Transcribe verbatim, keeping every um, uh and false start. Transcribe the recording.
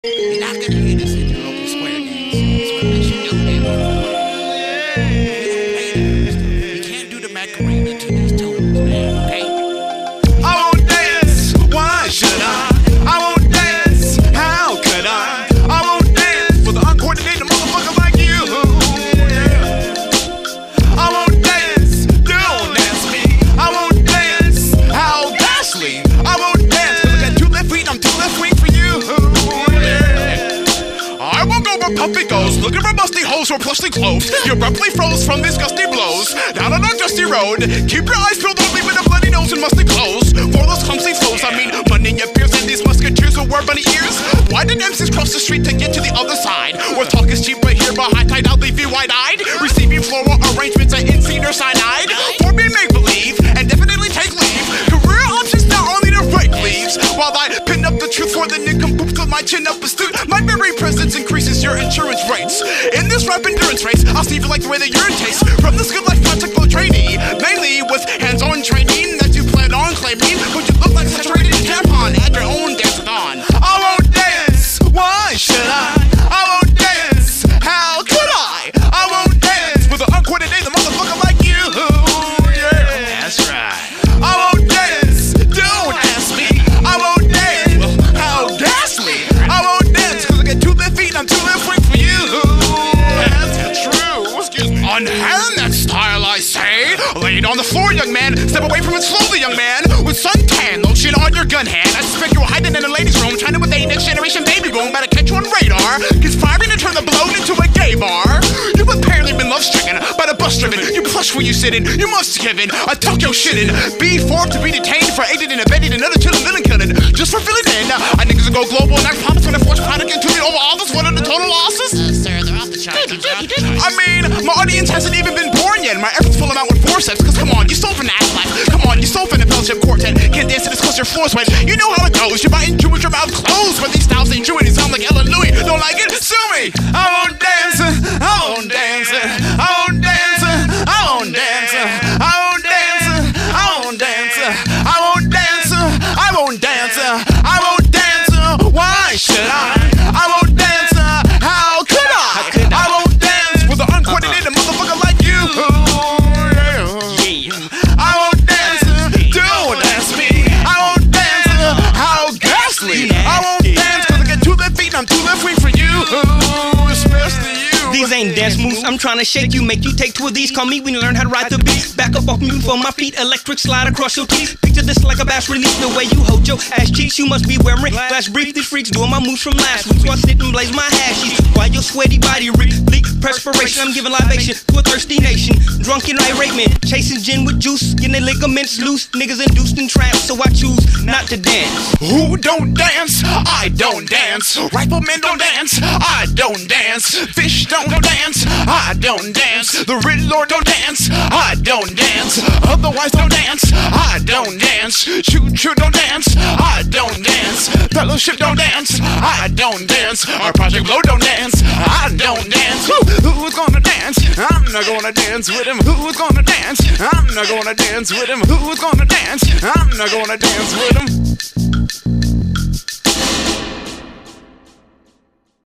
You're not gonna hear this in your local square dance. That's what makes you do it. You can't do the Macarena to these tunes, man, okay? I won't dance, why should I? I won't dance, how could I? I won't dance with an uncoordinated motherfucker like you. Yeah. I won't dance, don't ask me. I won't dance, how ghastly. I won't dance, cause I got two left feet, I'm two left wing for you. I won't go where Puffy goes, looking for musty hoes who are plushly clothed. You abruptly froze from these gusty blows. Down on a dusty road, keep your eyes peeled, don't leave with a bloody nose and musty clothes. For those clumsy flows, I mean, money in your ears and these musketeers who wear bunny ears. Why did M Cs cross the street to get to the other side? Where talk is cheap, but here by high tide, I'll leave you wide-eyed. Receiving floral arrangements at insane or cyanide. For me, make-believe, and definitely take leave. Career options now only to break leaves. While I pin up the truth for the nincompoop till my chin up is stood. My very presence increases your insurance rates. In this rap endurance race, I'll see if you like the way that urine tastes. From this good life project flow trainee, mainly with hands-on training that you plan on claiming. But you look like a saturated tampon at your own dance-a-thon. I won't dance, why should I? I won't dance, how could I? I won't dance with an uncoordinated motherfucker like you. Yeah, that's right. I won't dance, don't ask me. I won't dance, well, how ghastly. I won't dance cause I got two left feet and I'm two left wing for you. That's true. Excuse me. Unhand that style, I say. Lay it on the floor, young man. Step away from it slowly, young man. With suntan lotion on your gun hand. I suspect you were hiding in a ladies' room, trying to with a next generation baby boom. Better catch you on radar. Conspiring to turn the blown into a gay bar. You've apparently been love-stricken by the bus driven. You plush where you sitting. You must have given a Tokyo shitting. Be forced to be detained for aiding and abetting another chillin' villain killing. Just for filling in. I niggas will go global and I promise when I force product into the Oval Office. What are the total losses? Uh, sir, they're off the charts. They're off the charts. I mean, my audience hasn't even been born yet. My efforts pull them out with forceps. Cause come on, you stole from the life. Come on, you stole from the fellowship quartet. Can't dance to this cause your floor's wet. You know how it goes. You're biting Jew with your mouth closed. But these styles ain't true and they sound like Ella Louie. Don't like it? Sue me. I won't dance. I won't dance. I won't dance. I won't dance. I won't dance. I won't dance. I won't dance. I won't dance. I won't dance. Why should I? I won't dance. How could I? I won't dance with an uncoordinated motherfucker like you. I won't dance. Don't ask me. I won't dance. How ghastly. I won't dance cause I got two left feet and I'm two left wing for you. Especially you. These ain't dance moves, I'm trying to shake you, make you take two of these. Call me when you learn how to ride the beat. Back up off me before my feet, electric slide across your teeth. Picture this like a bass release, the way you hold your ass cheeks. You must be wearing glass brief. These freaks doing my moves from last week, so I sit and blaze my hashies while your sweaty body reek perspiration. I'm giving libation to a thirsty nation. Drunken irate men, chasing gin with juice, getting their ligaments loose. Niggas induced in traps, so I choose not to dance. Who don't dance? I don't dance. Riflemen don't dance. I don't dance. Fish don't dance. I don't dance. The Riddler don't dance. I don't dance. Otherwise don't dance. I don't dance. Choo choo don't dance. I don't dance. Fellowship don't dance. I don't dance. Our Project Blow don't dance. I don't dance. Who, who's gonna dance? I'm not gonna dance with him. Who's gonna dance? I'm not gonna dance with him. Who's gonna dance? I'm not gonna dance with him.